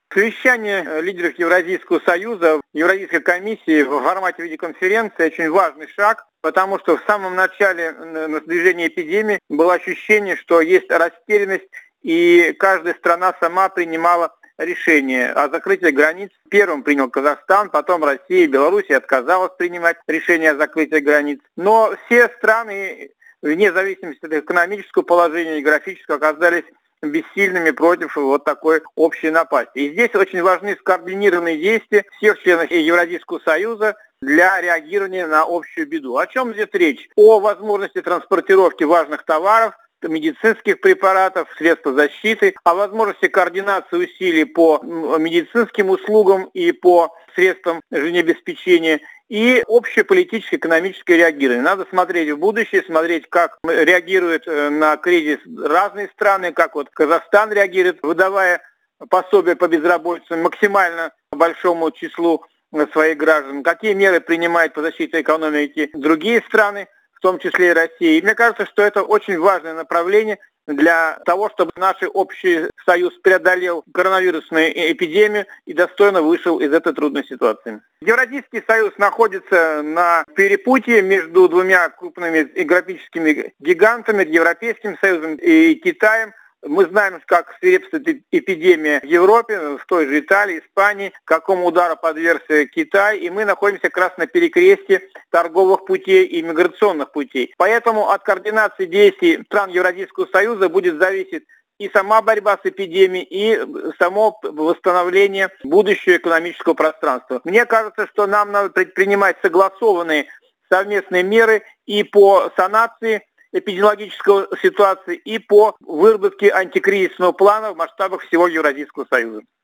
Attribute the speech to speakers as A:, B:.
A: Совещание лидеров Евразийского союза, Евразийской комиссии в формате видеоконференции очень важный шаг, потому что в самом начале движения эпидемии было ощущение, что есть растерянность, и каждая страна сама принимала решение о закрытии границ. Первым принял Казахстан, потом Россия, Беларусь отказалась принимать решение о закрытии границ. Но все страны, вне зависимости от экономического положения и географического, оказались бессильными против вот такой общей напасти. И здесь очень важны скоординированные действия всех членов Евразийского союза для реагирования на общую беду. О чем идет речь? О возможности транспортировки важных товаров, медицинских препаратов, средств защиты, о возможности координации усилий по медицинским услугам и по средствам жизнеобеспечения и общее политическое, экономическое реагирование. Надо смотреть в будущее, смотреть, как реагируют на кризис разные страны, как вот Казахстан реагирует, выдавая пособие по безработице максимально большому числу своих граждан, какие меры принимают по защите экономики другие страны, в том числе и Россия. И мне кажется, что это очень важное направление для того, чтобы наш общий союз преодолел коронавирусную эпидемию и достойно вышел из этой трудной ситуации. Евразийский союз находится на перепутье между двумя крупными географическими гигантами, Европейским союзом и Китаем. Мы знаем, как свирепствует эпидемия в Европе, в той же Италии, Испании, какому удару подвергся Китай, и мы находимся как раз на перекрестье торговых путей и миграционных путей. Поэтому от координации действий стран Евразийского союза будет зависеть и сама борьба с эпидемией, и само восстановление будущего экономического пространства. Мне кажется, что нам надо предпринимать согласованные совместные меры и по санации эпидемиологической ситуации, и по выработке антикризисного плана в масштабах всего Евразийского союза.